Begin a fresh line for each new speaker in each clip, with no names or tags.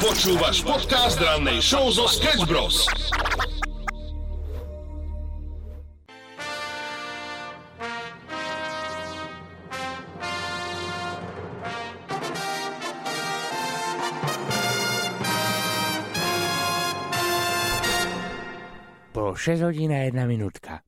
Počúvaš podcast rannej show zo Sketch Bros.
Po 6 hodín a 1 minútka.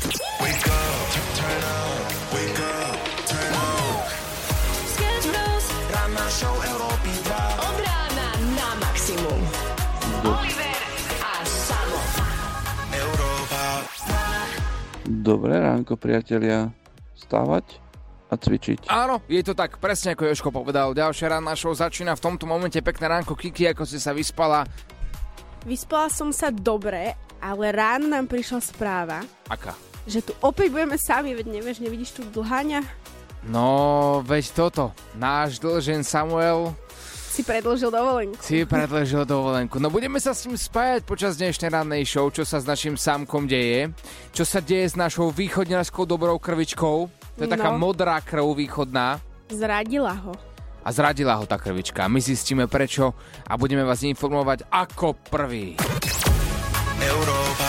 Ranná show Európy 2.
Od rána na maximum. Oliver a Samo.
Európa.
Dobré ránko, priatelia. Stávať a cvičiť.
Áno, je to tak, presne ako Jožko povedal. Ďalšia ranná show začína v tomto momente. Pekné ránko, Kiki, ako si sa vyspala?
Vyspala som sa dobre, ale ráno nám prišla správa,
Aká?
že tu opäť budeme sami, veď nevidíš tu dlháňa?
No, veď toto. Náš dlžen Samuel
Si predĺžil dovolenku.
No budeme sa s ním spájať počas dnešnej rannej show, čo sa s našim Samkom deje, čo sa deje s našou východňarskou dobrou krvičkou. To je taká modrá krv východná.
Zradila ho.
A zradila ho tá krvička. My zistíme prečo a budeme vás informovať ako prvý.
Európa.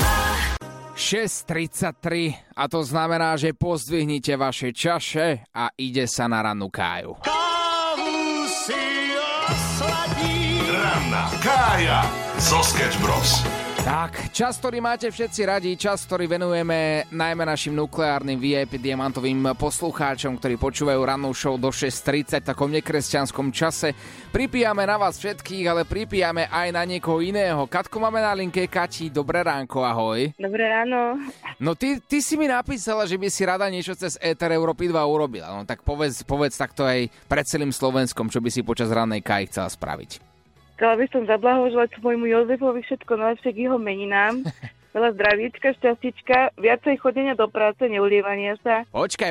6:33 a to znamená, že pozdvihnite vaše čaše a ide sa na rannú káju.
Kávu si osladí.
Ranná kája zo Sketch Bros.
Tak, čas, ktorý máte všetci radi, čas, ktorý venujeme najmä našim nukleárnym VIP diamantovým poslucháčom, ktorí počúvajú rannú show do 6:30 v takom nekresťanskom čase. Pripíjame na vás všetkých, ale pripíjame aj na niekoho iného. Katku máme na linke. Kati, dobré ránko, ahoj.
Dobré ráno.
No ty si mi napísala, že by si rada niečo cez Éter Európy 2 urobila. No tak povedz takto aj pred celým Slovenskom, čo by si počas rannej káji chcela spraviť.
Chcela by som zablahoželať svojmu Jozefovi všetko najlepšie k jeho meninám. Veľa zdravíčka, šťastíčka, viacej chodenia do práce, neulievania sa.
Počkaj.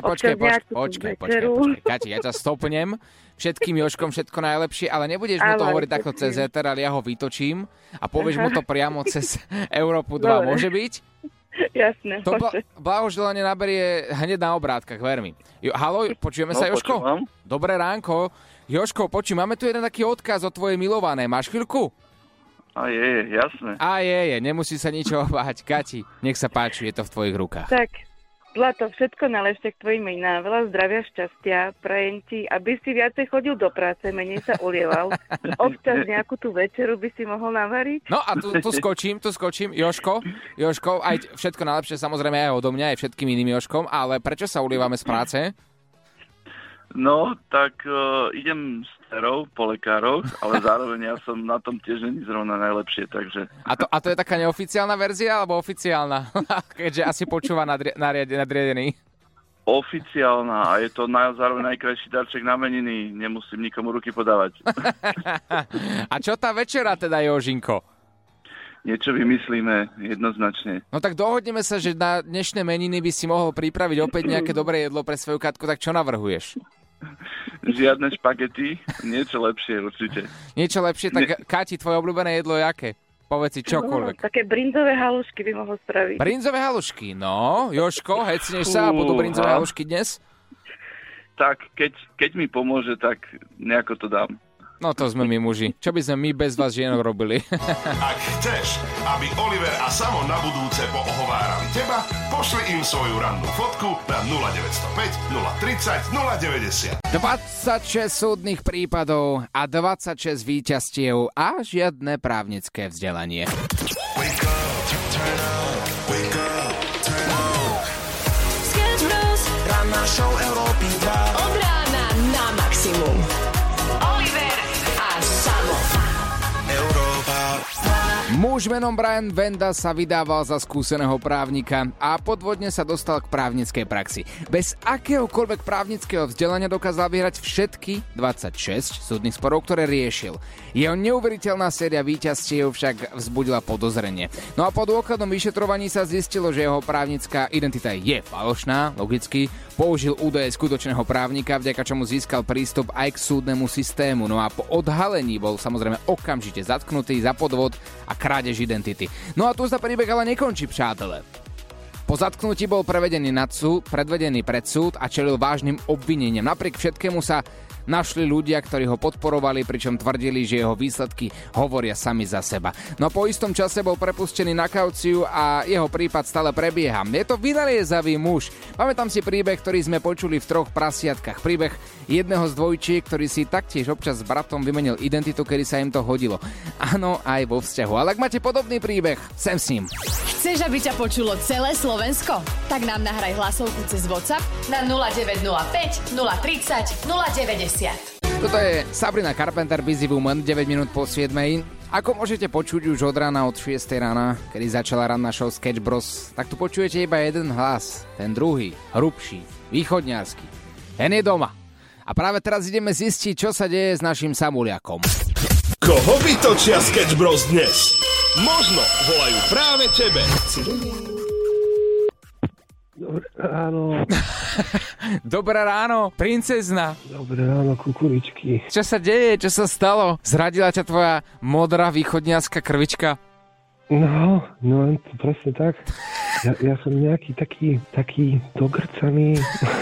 Kati, ja ťa stopnem. Všetkým Jožkom všetko najlepšie, ale nebudeš mu to hovoriť takto cez Éter, ale ja ho vytočím a povieš mu to priamo cez Európu 2.
Dobre.
Môže byť?
Jasné.
To blahoželanie naberie hneď na obrátkach, ver mi. Haló, počujeme sa, Jožko?
Počúvam.
Dobré ránko. Jožko, máme tu jeden taký odkaz od tvojej milované. Máš chvíľku?
A je, jasné.
Nemusí sa ničoho báť. Kati, nech sa páči, je to v tvojich rukách.
Tak, Zlato, všetko najlepšie k tvojim meninám. Veľa zdravia, šťastia, prajem ti, aby si viacej chodil do práce, menej sa ulieval. Občas nejakú tú večeru by si mohol navariť.
No a tu skočím. Jožko, aj všetko najlepšie samozrejme aj odo mňa, aj všetkým iným Jožkom, ale prečo sa ulievame z práce?
No, tak idem s dcerou po lekároch, ale zároveň ja som na tom tiež není zrovna najlepšie, takže...
A to je taká neoficiálna verzia, alebo oficiálna? Keďže asi počúva nadriadený.
Oficiálna a je to zároveň najkrajší darček na meniny, nemusím nikomu ruky podávať.
A čo tá večera teda, Jožinko?
Niečo vymyslíme, jednoznačne.
No tak dohodneme sa, že na dnešné meniny by si mohol pripraviť opäť nejaké dobré jedlo pre svoju Katku, tak čo navrhuješ?
Žiadne špagety, niečo lepšie určite.
Niečo lepšie, tak Kati, tvoje obľúbené jedlo je aké? Povedz si čokoľvek.
Také brinzové halušky by mohol spraviť.
Brinzové halušky, no. Jožko, hecneš sa a budú brinzové halušky dnes?
Tak, keď mi pomôže, tak nejako to dám.
No to sme my muži. Čo by sme my bez vás žienok robili?
Ak chceš, aby Oliver a Samo na budúce poohovárali teba, pošli im svoju rannú fotku na 0905 030 090.
26 súdnych prípadov a 26 víťazstiev a žiadne právnické vzdelanie.
Sketch Bros. Ranná show Európy 2.
Od rána na maximum. Oliver a Samo.
Európa.
Muž menom Brian Venda sa vydával za skúseného právnika a podvodne sa dostal k právnickej praxi. Bez akéhokoľvek právnického vzdelania dokázal vyhrať všetky 26 súdnych sporov, ktoré riešil. Jeho neuveriteľná séria víťazstiev však vzbudila podozrenie. No a po dôkladnom vyšetrovaní sa zistilo, že jeho právnická identita je falošná, logicky. Použil údaje skutočného právnika, vďaka čomu získal prístup aj k súdnemu systému. No a po odhalení bol samozrejme okamžite zatknutý za podvod a krádež identity. No a tu sa príbeh ale nekončí, přátelé. Po zatknutí bol predvedený pred súd a čelil vážnym obvineniam. Napriek všetkému sa našli ľudia, ktorí ho podporovali, pričom tvrdili, že jeho výsledky hovoria sami za seba. No po istom čase bol prepustený na kauciu a jeho prípad stále prebieha. Je to vynaliezavý muž. Pamätám si príbeh, ktorý sme počuli v 3 prasiatkách. Príbeh jedného z dvojčiek, ktorý si taktiež občas s bratom vymenil identitu, kedy sa im to hodilo. Áno, aj vo vzťahu. Ale ak máte podobný príbeh, sem s ním.
Chceš, aby ťa počulo celé Slovensko? Tak nám nahraj hlasovku cez WhatsApp na 0905 030 090.
Toto je Sabrina Carpenter, Busy Woman, 9 minút po 7. Ako môžete počuť už od rána, od 6 rána, kedy začala ranná show Sketch Bros, tak tu počujete iba jeden hlas. Ten druhý, hrubší, východňarský. Ten je doma. A práve teraz ideme zistiť, čo sa deje s našim Samuliakom.
Koho vytočia Sketch Bros dnes? Možno volajú práve tebe.
Dobré ráno.
Dobré ráno, princezna.
Dobré ráno, kukuričky.
Čo sa deje? Čo sa stalo? Zradila ťa tvoja modrá východňarská krvička?
No, to presne tak. Ja som nejaký taký dogrcaný.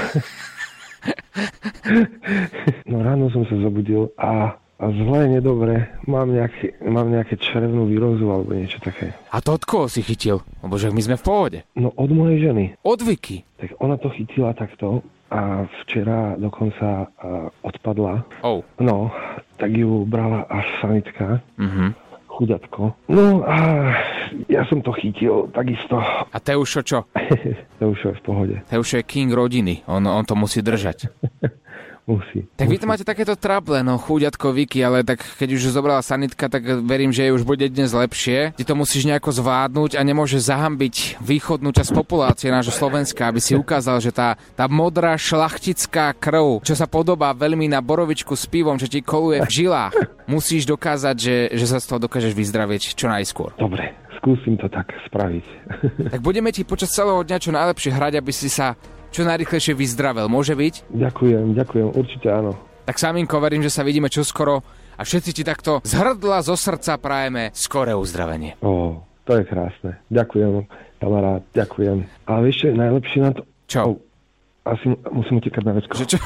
No ráno som sa zobudil a zle, nedobre. Mám nejaké črevnú výrozu alebo niečo také.
A to od koho si chytil? Lebo že my sme v pohode.
No od mojej ženy.
Od Vicky.
Tak ona to chytila takto a včera dokonca odpadla.
Oh.
No, tak ju brala až sanitka. Chuďatko. No a ja som to chytil takisto.
A Teušo čo?
Teušo je v pohode.
Teušo je king rodiny. On to musí držať.
Musí.
Tak vy to máte takéto trable, no chúďatko Vicky, ale tak keď už zobrala sanitka, tak verím, že jej už bude dnes lepšie. Ty to musíš nejako zvládnuť a nemôže zahambiť východnú časť populácie nášho Slovenska, aby si ukázal, že tá modrá šlachtická krv, čo sa podobá veľmi na borovičku s pivom, čo ti koluje v žilách, musíš dokázať, že sa z toho dokážeš vyzdravieť čo najskôr.
Dobre, skúsim to tak spraviť. Tak
budeme ti počas celého dňa čo najlepšie hrať, aby si sa čo najrýchlejšie vyzdravel. Môže byť?
Ďakujem, určite áno.
Tak Saminko, verím, že sa vidíme čoskoro a všetci ti takto z hrdla, zo srdca prajeme skoré uzdravenie.
To je krásne. Ďakujem, kamarát, ďakujem. Ale vieš, čo je najlepšie na to?
Čo?
Asi musím utekať na vecko.
Čo?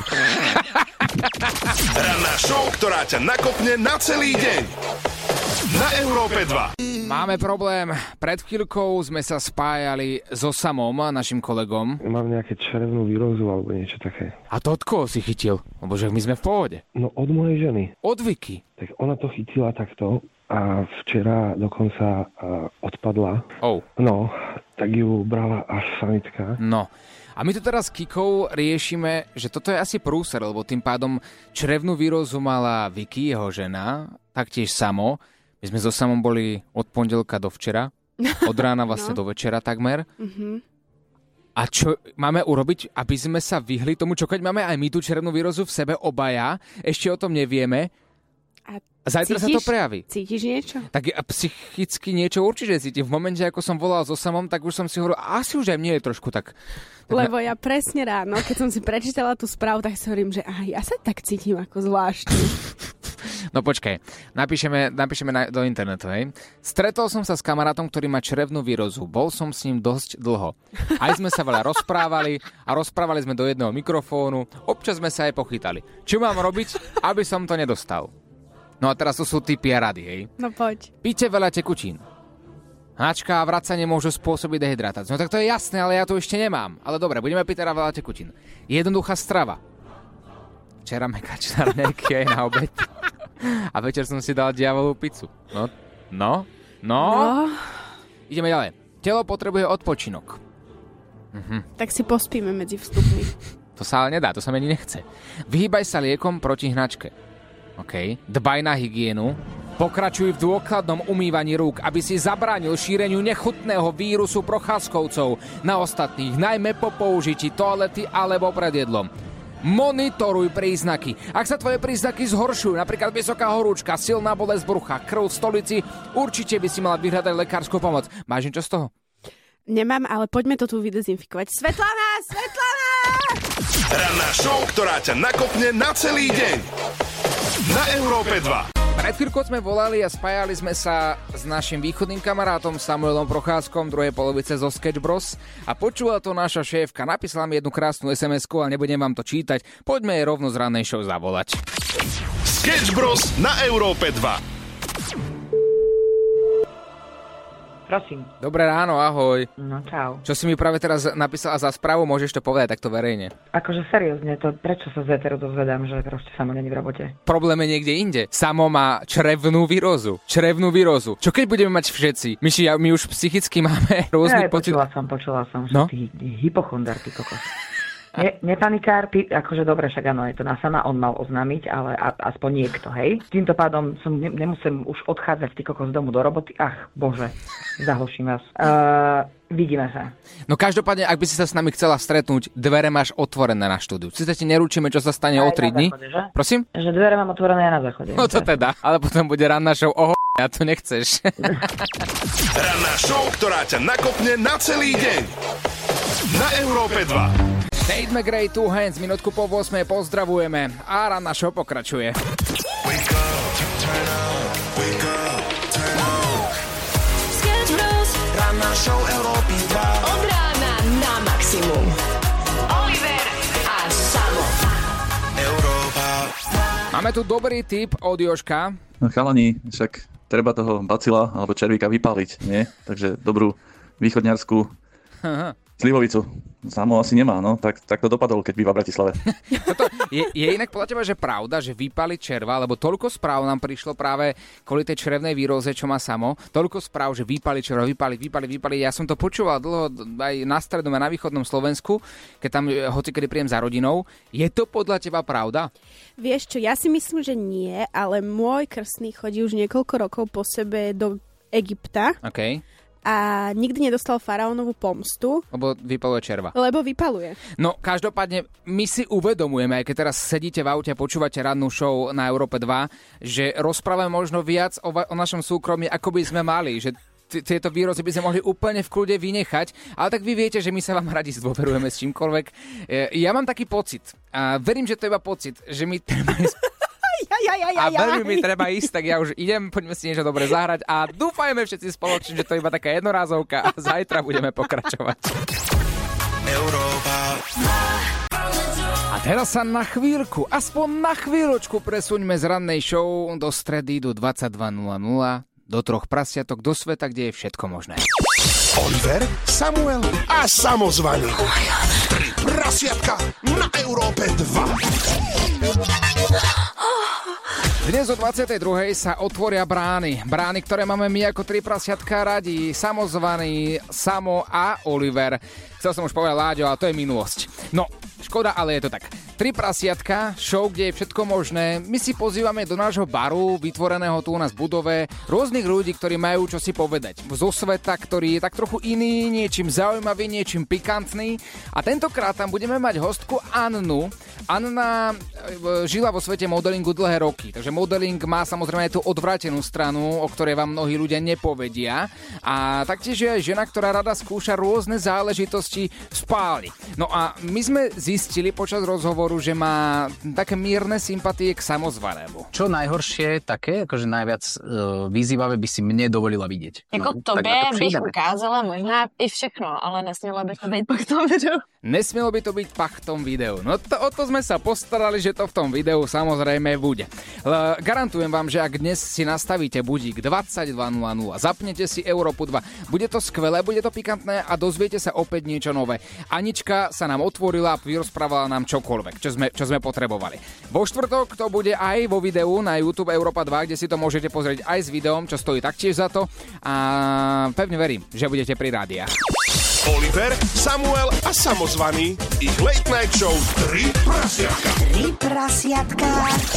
Ranná show, ktorá ťa nakopne na celý deň. Na Európe 2.
Máme problém. Pred chvíľkou sme sa spájali so Samom, našim kolegom.
Mám nejaké črevnú výrozu alebo niečo také.
A to od koho si chytil? Lebo že my sme v pohode.
No od mojej ženy.
Od Vicky.
Tak ona to chytila takto a včera dokonca odpadla.
Oh.
No, tak ju brala až sanitka.
No. A my tu teraz s Kikou riešime, že toto je asi prúser, lebo tým pádom črevnú výrozu mala Vicky, jeho žena, taktiež Samo. My sme so Samom boli od pondelka do včera, od rána vlastne do večera takmer. A čo máme urobiť, aby sme sa vyhli tomu, čo keď máme aj my tú črevnú výrozu v sebe obaja, ešte o tom nevieme. A zajtra sa to prejaví.
Cítiš niečo?
Tak psychicky niečo určite cítim. V momente, ako som volal so Samom, tak už som si hovoril, asi už aj mne je trošku tak...
Lebo ja presne ráno, keď som si prečítala tú správu, tak si hovorím, že ja sa tak cítim ako zvláštny.
No počkaj, napíšeme do internetu, hej. Stretol som sa s kamarátom, ktorý má črevnú výrozu. Bol som s ním dosť dlho. Aj sme sa veľa rozprávali a rozprávali sme do jedného mikrofónu. Občas sme sa aj pochytali. Čo mám robiť, aby som to nedostal? No a teraz to sú tipy a rady, hej.
No poď.
Píte veľa tekutín. Hnačka a vracanie môžu spôsobiť dehydratáciu. No tak to je jasné, ale ja to ešte nemám. Ale dobre, budeme piť teda veľa tekutín. Jednoduchá strava. Včera mekač na raňajky aj na obed. A večer som si dal diavolú pizzu. No. Ideme ďalej. Telo potrebuje odpočinok.
Tak si pospíme medzi vstupmi.
To sa ale nedá, to sa mi nechce. Vyhýbaj sa liekom proti hnačke. OK. Dbaj na hygienu. Pokračuj v dôkladnom umývaní rúk, aby si zabránil šíreniu nechutného vírusu prochádzkovcov na ostatných, najmä po použití toalety alebo pred jedlom. Monitoruj príznaky. Ak sa tvoje príznaky zhoršujú, napríklad vysoká horúčka, silná bolesť brucha, krv v stolici, určite by si mala vyhľadať lekárskú pomoc. Máš niečo z toho?
Nemám, ale poďme to tu vydezinfikovať. Svetlana!
Ranná show, ktorá ťa nakopne na celý deň. Na Európe 2.
Pred chvíľkou sme volali a spájali sme sa s našim východným kamarátom Samuelom Procházkom druhej polovice zo Sketch Bros. A počula to naša šéfka. Napísala mi jednu krásnu SMS-ku, ale nebudem vám to čítať. Poďme jej rovno z rannej show zavolať.
Sketch Bros. Na Európe 2.
Prosím.
Dobré ráno, ahoj.
No čau.
Čo si mi práve teraz napísala za správu, môžeš to povedať takto verejne?
Akože seriózne, to prečo sa z éteru dozvedám, že proste Samo není v robote?
Problém je niekde inde. Samo má črevnú výrozu. Čo keď budeme mať všetci? My už psychicky máme rôzny pocit.
Počula som, že
no?
ty hypochondar, ty kokos. Nepanikár, ty, akože dobre, však áno, je to na Sama, on mal oznámiť, ale aspoň niekto, hej. Týmto pádom som nemusím už odchádzať ty kokos z domu do roboty. Ach, bože, zahlším vás. Vidíme sa.
No každopádne, ak by si sa s nami chcela stretnúť, dvere máš otvorené na štúdiu. Sice ti neručíme, čo sa stane o 3 dní. Prosím?
Že dvere mám otvorené aj na záchode.
No to teda, ale potom bude ranná show a to nechceš.
Ranná show, ktorá ťa nakopne na celý deň. Na Európe 2.
Tate McRae, Two Hands, minútku po 8 pozdravujeme a ranná show pokračuje.
Sketch Bros. Ranná show Európy 2. Od rána na maximum. Oliver a Samo. Európa.
Máme tu dobrý tip od Jožka.
No chalani, však treba toho bacila alebo červíka vypáliť, nie? Takže dobrú východňarskú slivovicu. Samo asi nemá, no. Tak to dopadol, keď býva v Bratislave.
Je inak podľa teba, že pravda, že vypáli červa, lebo toľko správ nám prišlo práve kvôli tej črevnej výroze, čo má Samo. Toľko správ, že vypáli červa, vypáli. Ja som to počúval dlho aj na strednom a na východnom Slovensku, keď tam hocikedy príjem za rodinou. Je to podľa teba pravda?
Vieš čo, ja si myslím, že nie, ale môj krstný chodí už niekoľko rokov po sebe do Egypta.
OK.
A nikdy nedostal faraónovú pomstu.
Lebo vypaluje červa.
Lebo vypaluje.
No, každopádne, my si uvedomujeme, aj keď teraz sedíte v aute a počúvate rannú show na Európe 2, že rozprávame možno viac o našom súkromí, ako by sme mali, že tieto výrozy by sme mohli úplne v kľude vynechať, ale tak vy viete, že my sa vám radi zdôverujeme s čímkoľvek. Ja mám taký pocit, a verím, že to je iba pocit, že my treba a veľmi mi treba ísť, tak ja už idem, poďme si niečo dobre zahrať a dúfajme všetci spoločne, že to je iba taká jednorázovka a zajtra budeme pokračovať.
Európa.
A teraz sa na chvíľku, aspoň na chvíľočku presuňme z rannej show do stredy do 22.00, do 3 prasiatok, do sveta, kde je všetko možné.
Oliver, Samuel a samozvaný. 3 prasiatka na Európe 2.
Dnes o 22. sa otvoria brány. Brány, ktoré máme my ako 3 prasiatka radi. Samozvaný, Samo a Oliver. Chcel som už povedať Láďo, ale to je minulosť. No, škoda, ale je to tak. 3 prasiatka, show, kde je všetko možné. My si pozývame do nášho baru, vytvoreného tu u nás v budove, rôznych ľudí, ktorí majú čo si povedať. Zo sveta, ktorý je tak trochu iný, niečím zaujímavý, niečím pikantný. A tentokrát tam budeme mať hostku Annu. Anna žila vo svete modelingu dlhé roky, takže modeling má samozrejme aj tú odvrátenú stranu, o ktorej vám mnohí ľudia nepovedia. A taktiež je aj žena, ktorá rada skúša rôzne záležitosti v spáli. No a my sme zistili počas rozhovoru, že má také mierne sympatie k samozvanému.
Čo najhoršie také, akože najviac vyzývavé by si mne dovolila vidieť.
Jako tobě bych ukázala možná i všechno, ale nesmělo by to být pak v tom videu.
Nesmielo by to byť pak v tom videu. No o to sme sa postarali, že to v tom videu samozrejme bude. Garantujem vám, že ak dnes si nastavíte budík 22.00, zapnete si Európu 2, bude to skvelé, bude to pikantné a dozviete sa opäť niečo nové. Anička sa nám otvorila a vyrozprávala nám čokoľvek, čo sme potrebovali. Vo štvrtok to bude aj vo videu na YouTube Európa 2, kde si to môžete pozrieť aj s videom, čo stojí taktiež za to a pevne verím, že budete pri rádiách.
Oliver, Samuel a samozvaný. Ich late night show 3 prasiatka.
3 prasiatka.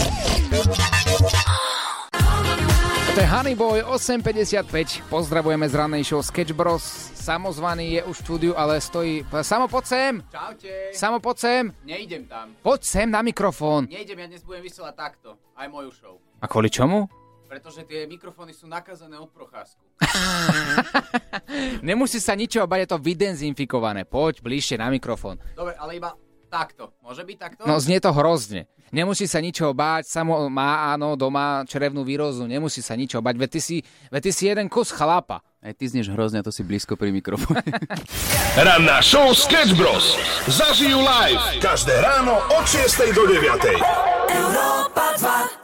To je Honeyboy 8.55. Pozdravujeme z rannej show Sketch Bros. Samozvaný je už v štúdiu, ale stojí... Samo, poď sem!
Čaute.
Samo, poď sem!
Neidem tam.
Poď sem na mikrofón.
Neidem, ja dnes budem vysielať takto. Aj moju show.
A kvôli čomu?
Pretože tie mikrofóny sú nakazané od Procházku.
Nemusí sa ničoho bať, je to vydezinfikované. Poď bližšie na mikrofón.
Dobre, ale iba takto. Môže byť takto?
No znie to hrozne. Nemusí sa ničoho báť, samo má áno doma črevnú výrozu, nemusí sa ničoho báť, veď ty si jeden kus chlapa.
Aj ty znieš hrozne, to si blízko pri mikrofóne.
Ranná show Sketch Bros. Zažijú live každé ráno od 6 do 9.
Európa 2.